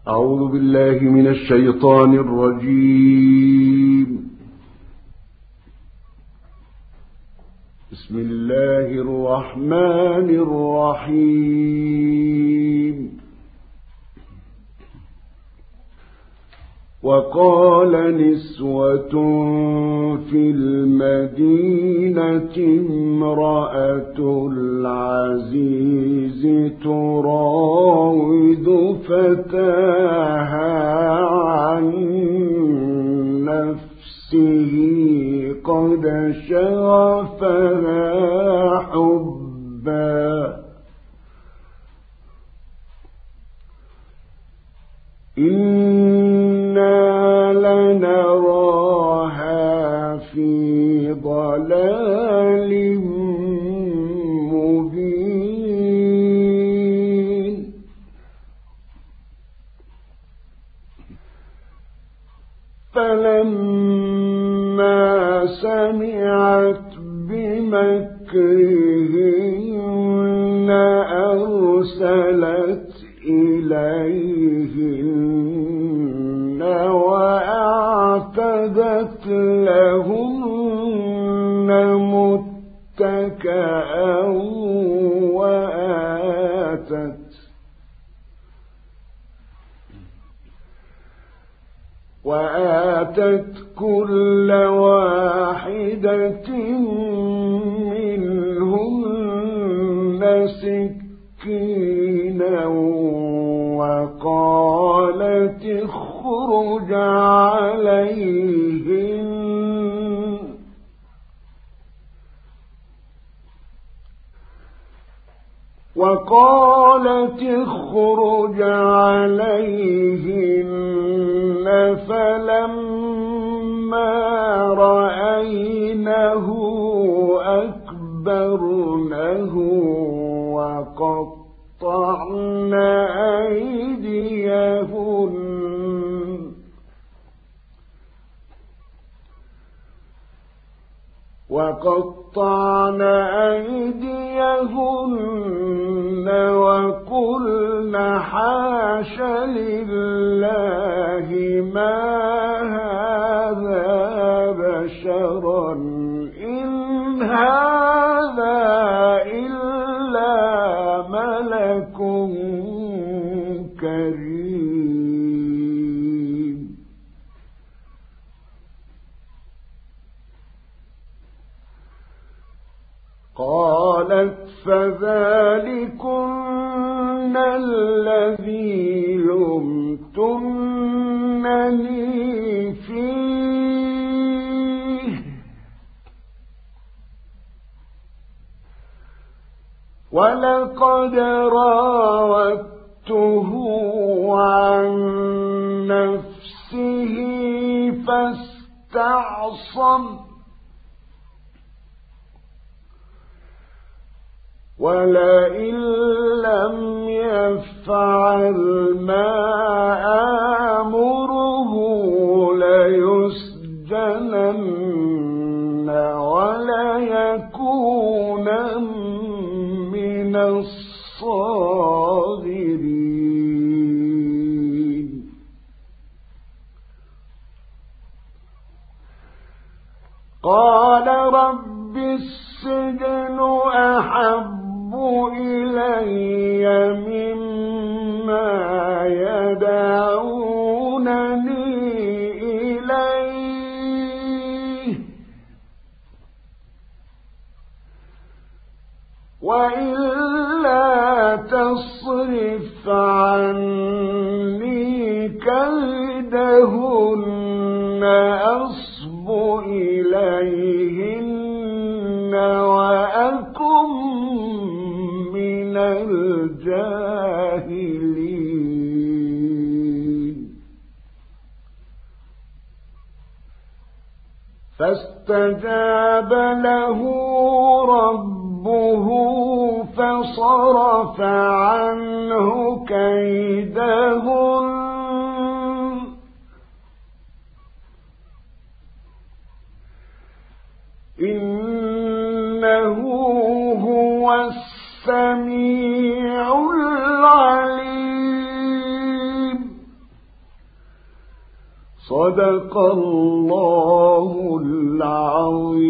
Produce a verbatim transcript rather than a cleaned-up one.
أعوذ بالله من الشيطان الرجيم. بسم الله الرحمن الرحيم. وقال نسوة في المدينة امرأة العزيز تراود فتاها عن نفسه قد شغفها حبا إنا لنراها في ضلال مبين فلما سمعت بمكرهن أرسلت إليهن وأعتدت لهن متكئا وآتت وآتت كل واحدة منهن سكينا وقالت اخرج عليهن وقالت اخرج عليهن فلما رأينه أكبرنه وقطعن أيديهن وقطعن أيديهن وقلن حاش لله ما هذا بشرا إن هذا إلا ملك كريم قالت فذلكن الذي لمتنني فيه ولقد راودته عن نفسه فاستعصم ولئن لم يفعل ما آمره ليسجنن وليكونا من الصاغرين قال رب السجن أحب إلي مما يدعونني إليه وإلا تصرف عني كيدهن أصب إليهن وأكن من الجاهلين فاستجاب له ربه فصرف عنه كيدهن إنه هو السميع العليم صدق الله العظيم.